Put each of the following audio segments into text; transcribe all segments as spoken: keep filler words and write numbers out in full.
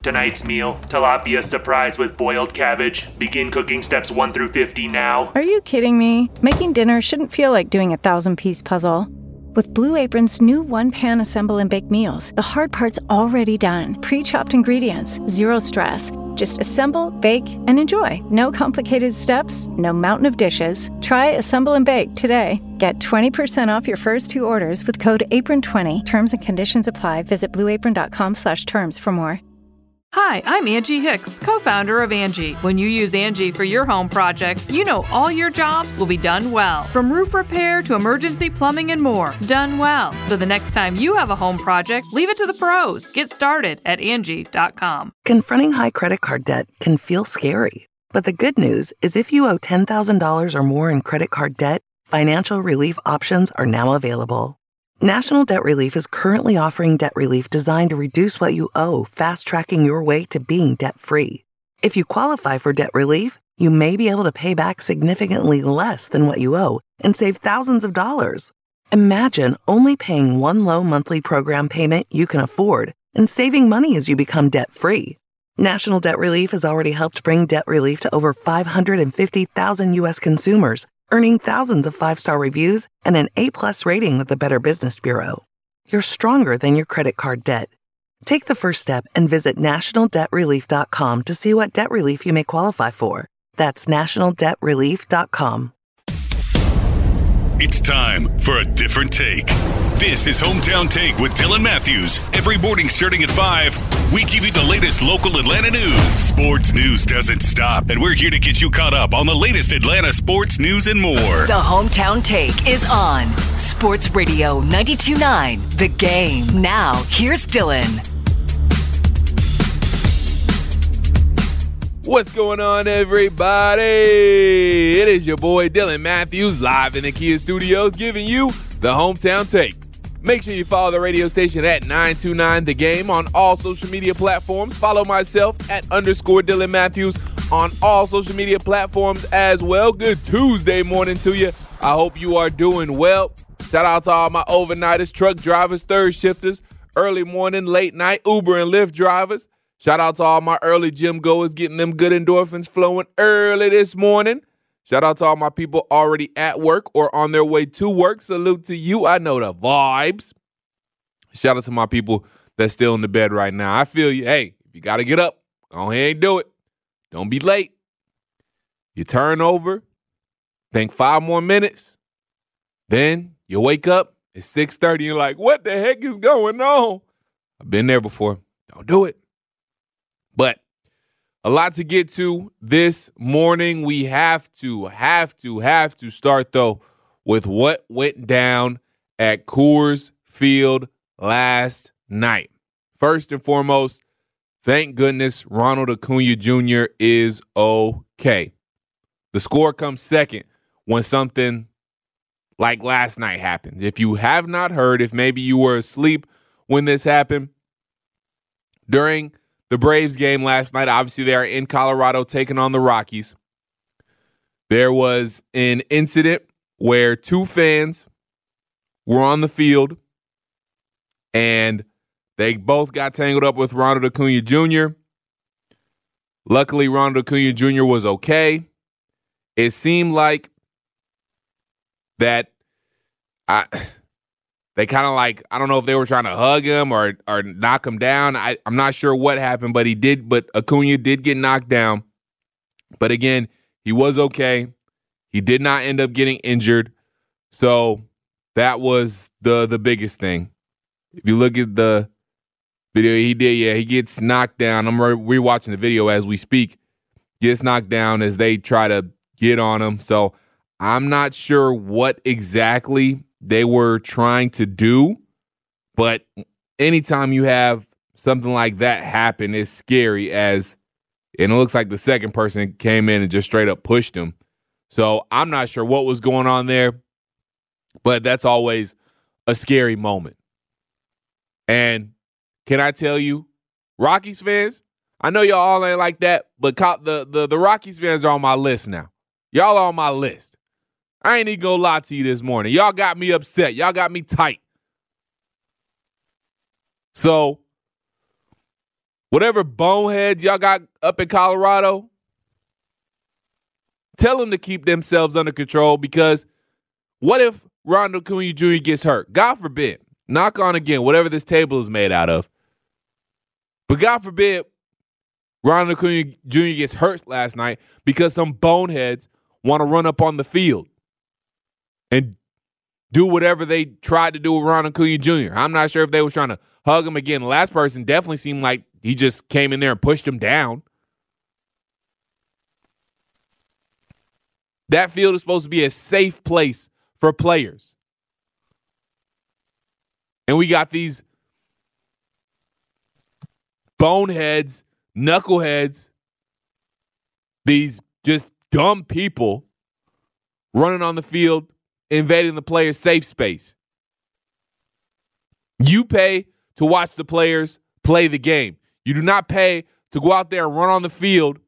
Tonight's meal, tilapia surprise with boiled cabbage. Begin cooking steps one through fifty now. Are you kidding me? Making dinner shouldn't feel like doing a thousand-piece puzzle. With Blue Apron's new one-pan assemble and bake meals, the hard part's already done. Pre-chopped ingredients, zero stress. Just assemble, bake, and enjoy. No complicated steps, no mountain of dishes. Try Assemble and Bake today. Get twenty percent off your first two orders with code apron twenty. Terms and conditions apply. Visit blueapron.com slash terms for more. Hi, I'm Angie Hicks, co-founder of Angie. When you use Angie for your home projects, you know all your jobs will be done well. From roof repair to emergency plumbing and more, done well. So the next time you have a home project, leave it to the pros. Get started at Angie dot com. Confronting high credit card debt can feel scary. But the good news is if you owe ten thousand dollars or more in credit card debt, financial relief options are now available. National Debt Relief is currently offering debt relief designed to reduce what you owe, fast-tracking your way to being debt-free. If you qualify for debt relief, you may be able to pay back significantly less than what you owe and save thousands of dollars. Imagine only paying one low monthly program payment you can afford and saving money as you become debt-free. National Debt Relief has already helped bring debt relief to over five hundred fifty thousand U S consumers, earning thousands of five-star reviews and an A-plus rating with the Better Business Bureau. You're stronger than your credit card debt. Take the first step and visit national debt relief dot com to see what debt relief you may qualify for. That's national debt relief dot com. It's time for a different take. This is Hometown Take with Dylan Matthews. Every morning starting at five, we give you the latest local Atlanta news. Sports news doesn't stop, and we're here to get you caught up on the latest Atlanta sports news and more. The Hometown Take is on Sports Radio ninety-two point nine, The Game. Now, here's Dylan. What's going on, everybody? It is your boy Dylan Matthews live in the Kia Studios giving you the Hometown Take. Make sure you follow the radio station at nine two nine The Game on all social media platforms. Follow myself at underscore Dylan Matthews on all social media platforms as well. Good Tuesday morning to you. I hope you are doing well. Shout out to all my overnighters, truck drivers, third shifters, early morning, late night, Uber and Lyft drivers. Shout out to all my early gym goers getting them good endorphins flowing early this morning. Shout out to all my people already at work or on their way to work. Salute to you. I know the vibes. Shout out to my people that's still in the bed right now. I feel you. Hey, if you got to get up, go ahead and do it. Don't be late. You turn over, think five more minutes. Then you wake up, it's six thirty. You're like, what the heck is going on? I've been there before. Don't do it. But a lot to get to this morning. We have to, have to, have to start, though, with what went down at Coors Field last night. First and foremost, thank goodness Ronald Acuna Junior is okay. The score comes second when something like last night happened. If you have not heard, if maybe you were asleep when this happened, during the Braves game last night, obviously they are in Colorado taking on the Rockies. There was an incident where two fans were on the field and they both got tangled up with Ronald Acuna Junior Luckily, Ronald Acuna Junior was okay. It seemed like that I... They kind of like, I don't know if they were trying to hug him or or knock him down. I, I'm not sure what happened, but he did. But Acuna did get knocked down. But again, he was okay. He did not end up getting injured. So that was the the biggest thing. If you look at the video, he did, yeah, he gets knocked down. I'm re- rewatching the video as we speak. Gets knocked down as they try to get on him. So I'm not sure what exactly they were trying to do, but anytime you have something like that happen, it's scary as, and it looks like the second person came in and just straight up pushed him. So I'm not sure what was going on there, but that's always a scary moment. And can I tell you, Rockies fans, I know y'all all ain't like that, but the, the, the Rockies fans are on my list now. Y'all are on my list. I ain't even gonna lie to you this morning. Y'all got me upset. Y'all got me tight. So whatever boneheads y'all got up in Colorado, tell them to keep themselves under control, because what if Ronald Acuna Junior gets hurt? God forbid. Knock on again, whatever this table is made out of. But God forbid Ronald Acuna Junior gets hurt last night because some boneheads want to run up on the field and do whatever they tried to do with Ronald Acuna Junior I'm not sure if they were trying to hug him again. The last person definitely seemed like he just came in there and pushed him down. That field is supposed to be a safe place for players. And we got these boneheads, knuckleheads, these just dumb people running on the field, invading the players' safe space. You pay to watch the players play the game. You do not pay to go out there and run on the field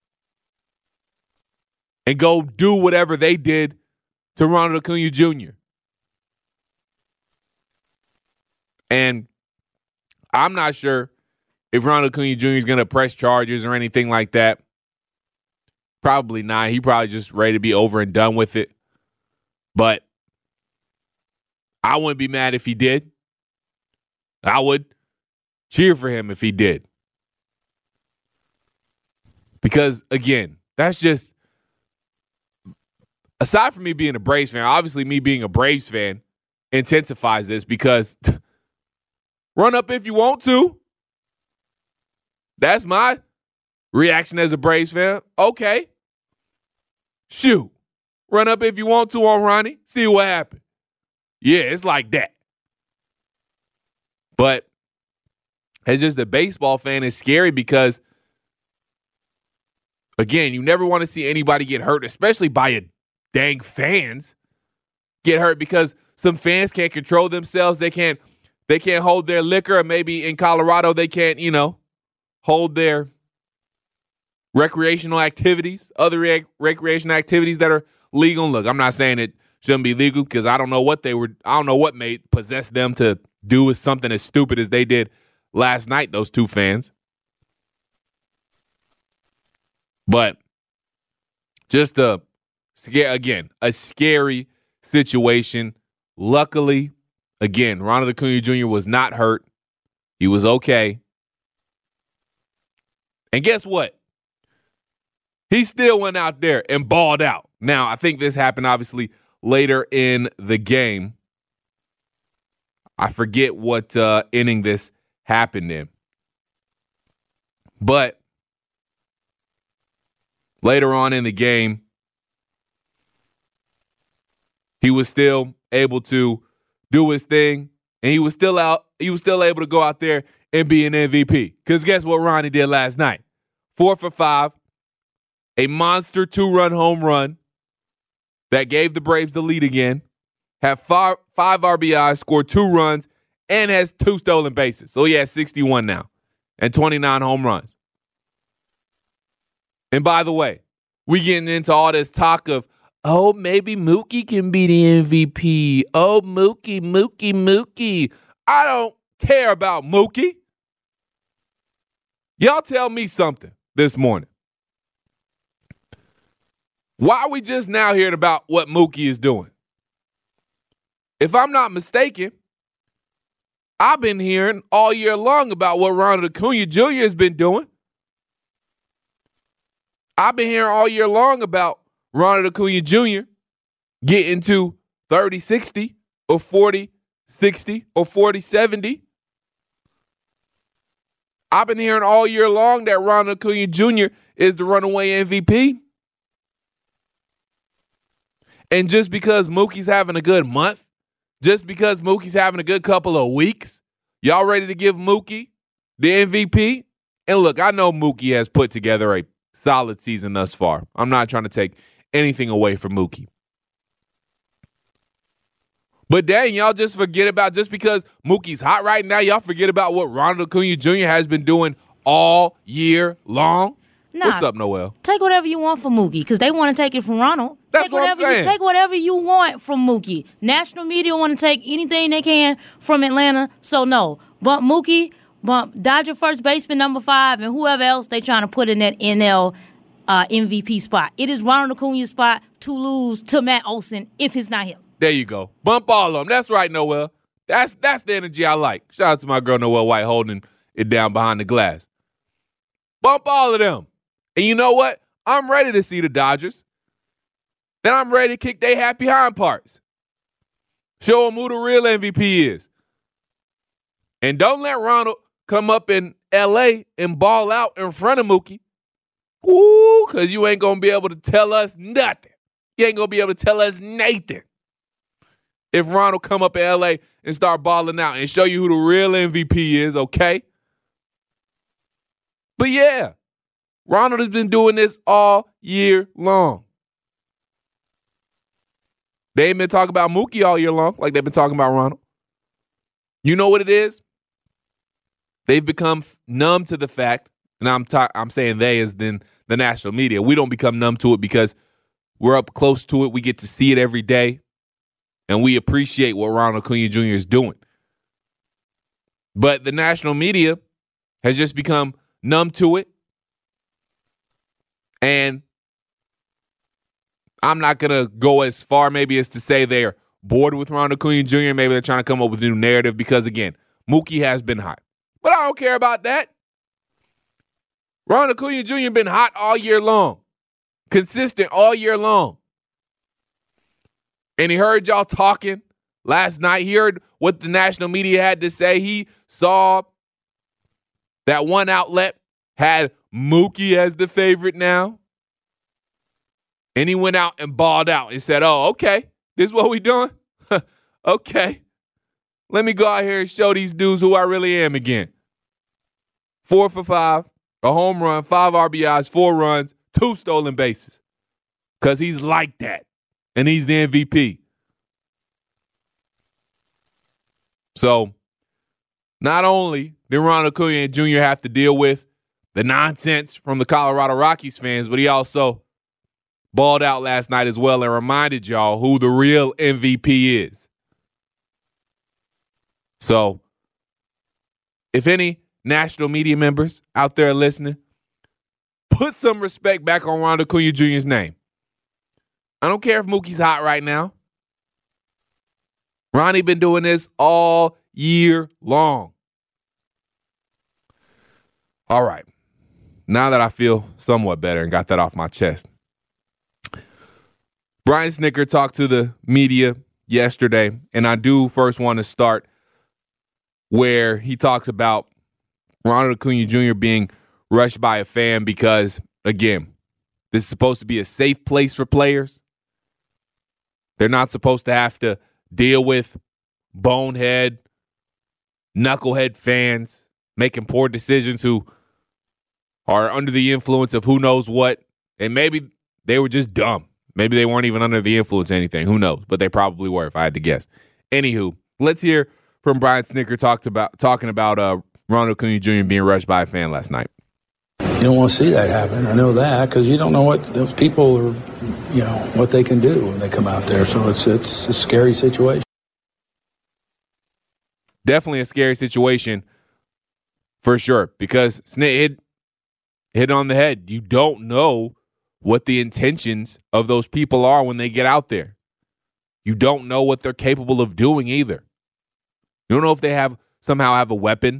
and go do whatever they did to Ronald Acuna Junior And I'm not sure if Ronald Acuna Junior is going to press charges or anything like that. Probably not. He probably just ready to be over and done with it. But I wouldn't be mad if he did. I would cheer for him if he did. Because, again, that's just, aside from me being a Braves fan, obviously me being a Braves fan intensifies this, because run up if you want to. That's my reaction as a Braves fan. Okay. Shoot. Run up if you want to on Ronnie. See what happened. Yeah, it's like that. But as just a baseball fan, it's scary because, again, you never want to see anybody get hurt, especially by a dang fans get hurt, because some fans can't control themselves. They can't they can't hold their liquor, or maybe in Colorado they can't, you know, hold their recreational activities, other rec- recreational activities that are legal. Look, I'm not saying it shouldn't be legal, because I don't know what they were, I don't know what made possess them to do is something as stupid as they did last night, those two fans. But just a scare again, a scary situation. Luckily, again, Ronald Acuna Junior was not hurt. He was okay. And guess what? He still went out there and balled out. Now, I think this happened obviously later in the game. I forget what uh, inning this happened in. But later on in the game, he was still able to do his thing, and he was still out. He was still able to go out there and be an M V P. Because guess what Ronnie did last night? Four for five, a monster two-run home run that gave the Braves the lead again, had five, five R B Is, scored two runs, and has two stolen bases. So he has sixty-one now and twenty-nine home runs. And by the way, we getting into all this talk of, oh, maybe Mookie can be the M V P. Oh, Mookie, Mookie, Mookie. I don't care about Mookie. Y'all tell me something this morning. Why are we just now hearing about what Mookie is doing? If I'm not mistaken, I've been hearing all year long about what Ronald Acuna Junior has been doing. I've been hearing all year long about Ronald Acuna Junior getting to thirty sixty or forty sixty or forty seventy. I've been hearing all year long that Ronald Acuna Junior is the runaway M V P. And just because Mookie's having a good month, just because Mookie's having a good couple of weeks, y'all ready to give Mookie the M V P? And look, I know Mookie has put together a solid season thus far. I'm not trying to take anything away from Mookie. But dang, y'all just forget about, just because Mookie's hot right now, y'all forget about what Ronald Acuna Junior has been doing all year long? Nah, what's up, Noel? Take whatever you want from Mookie, because they want to take it from Ronald. That's take what whatever I'm saying. You, take whatever you want from Mookie. National media want to take anything they can from Atlanta, so no. But Mookie, bump Dodger first baseman number five and whoever else they trying to put in that N L uh, M V P spot. It is Ronald Acuna's spot to lose to Matt Olson if it's not him. There you go. Bump all of them. That's right, Noel. That's that's the energy I like. Shout out to my girl Noel White holding it down behind the glass. Bump all of them. And you know what? I'm ready to see the Dodgers. Then I'm ready to kick their happy hind parts. Show them who the real M V P is. And don't let Ronald come up in L A and ball out in front of Mookie. Ooh, because you ain't going to be able to tell us nothing. You ain't going to be able to tell us Nathan. If Ronald come up in L A and start balling out and show you who the real M V P is, okay? But yeah, Ronald has been doing this all year long. They ain't been talking about Mookie all year long like they've been talking about Ronald. You know what it is? They've become numb to the fact, and I'm ta- I'm saying they as then the national media. We don't become numb to it because we're up close to it. We get to see it every day, and we appreciate what Ronald Acuna Junior is doing. But the national media has just become numb to it, and I'm not going to go as far maybe as to say they're bored with Ronald Acuna Junior Maybe they're trying to come up with a new narrative because, again, Mookie has been hot. But I don't care about that. Ronald Acuna Junior been hot all year long. Consistent all year long. And he heard y'all talking last night. He heard what the national media had to say. He saw that one outlet had Mookie as the favorite now. And he went out and balled out and said, oh, okay, this is what we doing? Okay. Let me go out here and show these dudes who I really am again. Four for five, a home run, five R B Is, four runs, two stolen bases. Because he's like that. And he's the M V P. So, not only did Ronald Acuna Junior have to deal with the nonsense from the Colorado Rockies fans, but he also balled out last night as well and reminded y'all who the real M V P is. So, if any national media members out there listening, put some respect back on Ronald Acuna Junior's name. I don't care if Mookie's hot right now. Ronnie been doing this all year long. All right. Now that I feel somewhat better and got that off my chest, Brian Snitker talked to the media yesterday, and I do first want to start where he talks about Ronald Acuna Junior being rushed by a fan because, again, this is supposed to be a safe place for players. They're not supposed to have to deal with bonehead, knucklehead fans making poor decisions who are under the influence of who knows what, and maybe they were just dumb. Maybe they weren't even under the influence of anything. Who knows? But they probably were, if I had to guess. Anywho, let's hear from Brian Snitker talked about talking about uh, Ronald Acuna Junior being rushed by a fan last night. You don't want to see that happen. I know that because you don't know what those people are, you know, what they can do when they come out there. So it's it's a scary situation. Definitely a scary situation for sure because Snit hit, hit on the head. You don't know what the intentions of those people are when they get out there. You don't know what they're capable of doing either. You don't know if they have somehow have a weapon.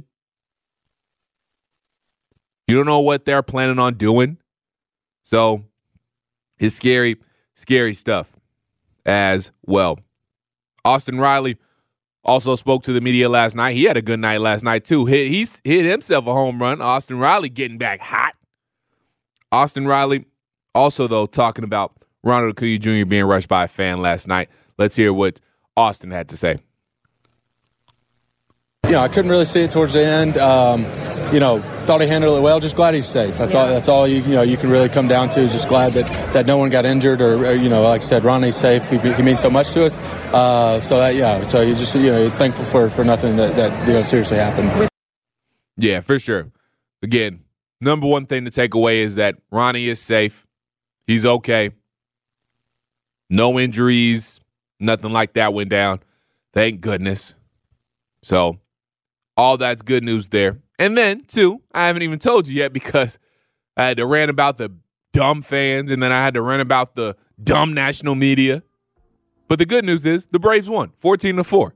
You don't know what they're planning on doing. So it's scary, scary stuff as well. Austin Riley also spoke to the media last night. He had a good night last night, too. He he's hit himself a home run. Austin Riley getting back hot. Austin Riley also, though, talking about Ronald Acuna Junior being rushed by a fan last night. Let's hear what Austin had to say. Yeah, I couldn't really see it towards the end. Um, you know, thought he handled it well. Just glad he's safe. That's yeah. all. That's all you you know you can really come down to. Is just glad that, that no one got injured or, or you know, like I said, Ronnie's safe. He, he means so much to us. Uh, so that yeah. So you just you know you're thankful for, for nothing that, that you know seriously happened. Yeah, for sure. Again, number one thing to take away is that Ronnie is safe. He's okay. No injuries. Nothing like that went down. Thank goodness. So all that's good news there. And then, two, I haven't even told you yet because I had to rant about the dumb fans and then I had to rant about the dumb national media. But the good news is the Braves won fourteen to four.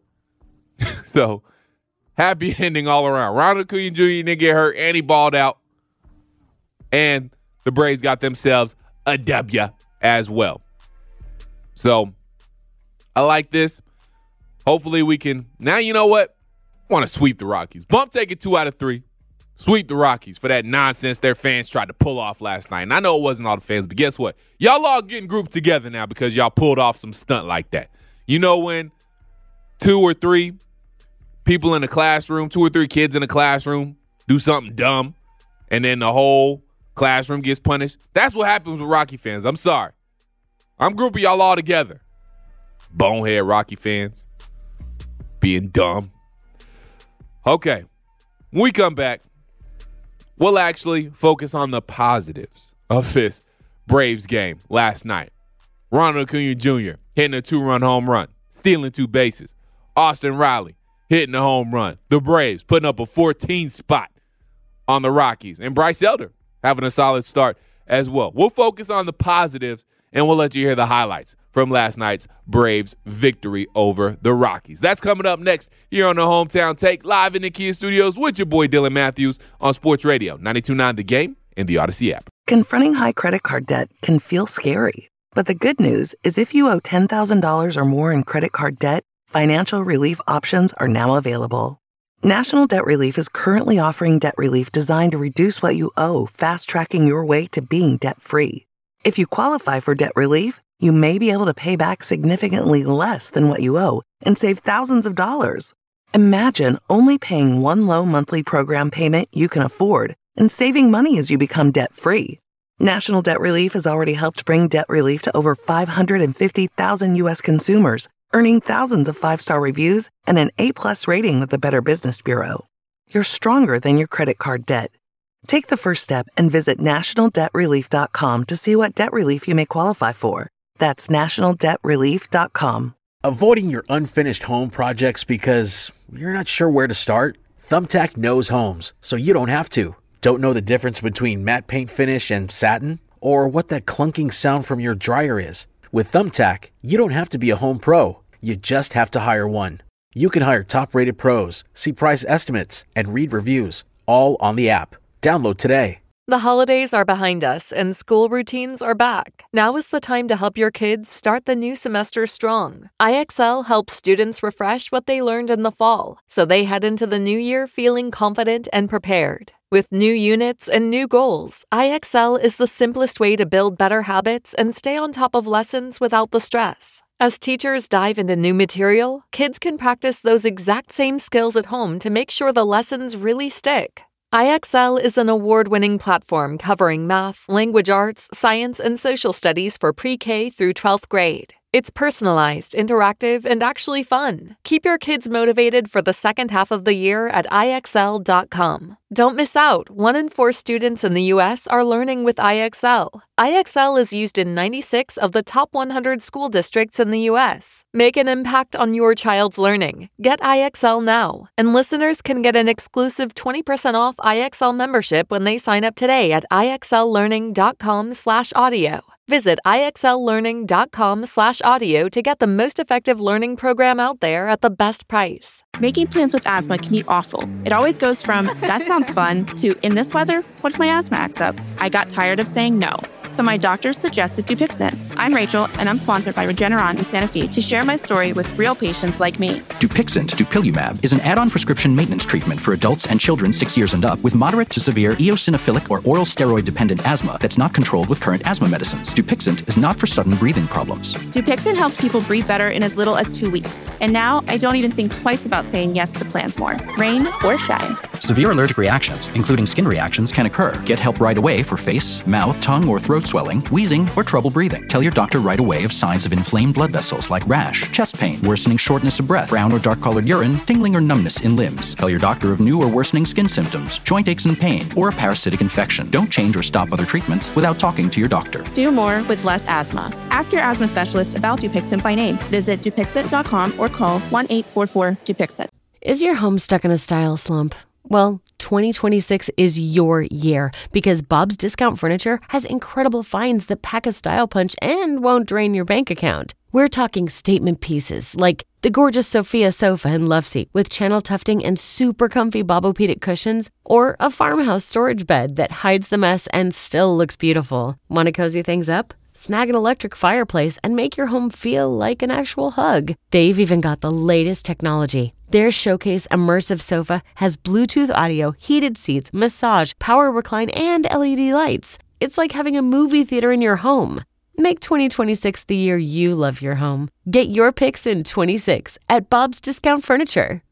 So happy ending all around. Ronald Acuna Junior didn't get hurt and he balled out. And the Braves got themselves a W as well. So I like this. Hopefully we can. Now you know what? I want to sweep the Rockies. Bump take it two out of three. Sweep the Rockies for that nonsense their fans tried to pull off last night. And I know it wasn't all the fans, but guess what? Y'all all getting grouped together now because y'all pulled off some stunt like that. You know when two or three people in a classroom, two or three kids in a classroom do something dumb, and then the whole classroom gets punished? That's what happens with Rocky fans. I'm sorry. I'm grouping y'all all together. Bonehead Rocky fans. Being dumb. Okay. When we come back, we'll actually focus on the positives of this Braves game last night. Ronald Acuna Junior hitting a two-run home run, stealing two bases. Austin Riley hitting a home run. The Braves putting up a fourteen spot on the Rockies. And Bryce Elder having a solid start as well. We'll focus on the positives, and we'll let you hear the highlights from last night's Braves victory over the Rockies. That's coming up next here on the Hometown Take, live in the Kia Studios with your boy Dylan Matthews on Sports Radio ninety-two point nine The Game and the Odyssey app. Confronting high credit card debt can feel scary. But the good news is if you owe ten thousand dollars or more in credit card debt, financial relief options are now available. National Debt Relief is currently offering debt relief designed to reduce what you owe, fast-tracking your way to being debt-free. If you qualify for debt relief, you may be able to pay back significantly less than what you owe and save thousands of dollars. Imagine only paying one low monthly program payment you can afford and saving money as you become debt-free. National Debt Relief has already helped bring debt relief to over five hundred fifty thousand U S consumers, earning thousands of five-star reviews and an A-plus rating with the Better Business Bureau. You're stronger than your credit card debt. Take the first step and visit national debt relief dot com to see what debt relief you may qualify for. That's national debt relief dot com. Avoiding your unfinished home projects because you're not sure where to start? Thumbtack knows homes, so you don't have to. Don't know the difference between matte paint finish and satin? Or what that clunking sound from your dryer is? With Thumbtack, you don't have to be a home pro. You just have to hire one. You can hire top-rated pros, see price estimates, and read reviews, all on the app. Download today. The holidays are behind us and school routines are back. Now is the time to help your kids start the new semester strong. I X L helps students refresh what they learned in the fall, so they head into the new year feeling confident and prepared. With new units and new goals, I X L is the simplest way to build better habits and stay on top of lessons without the stress. As teachers dive into new material, kids can practice those exact same skills at home to make sure the lessons really stick. I X L is an award-winning platform covering math, language arts, science, and social studies for pre-K through twelfth grade. It's personalized, interactive, and actually fun. Keep your kids motivated for the second half of the year at I X L dot com. Don't miss out. One in four students in the U S are learning with I X L. I X L is used in ninety-six of the top one hundred school districts in the U S. Make an impact on your child's learning. Get I X L now. And listeners can get an exclusive twenty percent off I X L membership when they sign up today at I X L learning dot com slash audio. Visit I X L learning dot com slash audio to get the most effective learning program out there at the best price. Making plans with asthma can be awful. It always goes from, that sounds fun, to, in this weather, what if my asthma acts up? I got tired of saying no, so my doctor suggested Dupixent. I'm Rachel, and I'm sponsored by Regeneron and Sanofi to share my story with real patients like me. Dupixent, dupilumab, is an add-on prescription maintenance treatment for adults and children six years and up with moderate to severe eosinophilic or oral steroid-dependent asthma that's not controlled with current asthma medicines. Dupixent is not for sudden breathing problems. Dupixent helps people breathe better in as little as two weeks. And now I don't even think twice about saying yes to plans more, rain or shine. Severe allergic reactions, including skin reactions, can occur. Get help right away for face, mouth, tongue, or throat swelling, wheezing, or trouble breathing. Tell your doctor right away of signs of inflamed blood vessels like rash, chest pain, worsening shortness of breath, brown or dark-colored urine, tingling or numbness in limbs. Tell your doctor of new or worsening skin symptoms, joint aches and pain, or a parasitic infection. Don't change or stop other treatments without talking to your doctor. Do more with less asthma. Ask your asthma specialist about Dupixent by name. Visit Dupixent dot com or call one eight four four Dupixent. Is your home stuck in a style slump? Well, twenty twenty-six is your year because Bob's Discount Furniture has incredible finds that pack a style punch and won't drain your bank account. We're talking statement pieces like the gorgeous Sophia sofa and love seat with channel tufting and super comfy Bobopedic cushions, or a farmhouse storage bed that hides the mess and still looks beautiful. Want to cozy things up? Snag an electric fireplace and make your home feel like an actual hug. They've even got the latest technology. Their Showcase Immersive Sofa has Bluetooth audio, heated seats, massage, power recline, and L E D lights. It's like having a movie theater in your home. Make twenty twenty-six the year you love your home. Get your picks in twenty-six at Bob's Discount Furniture.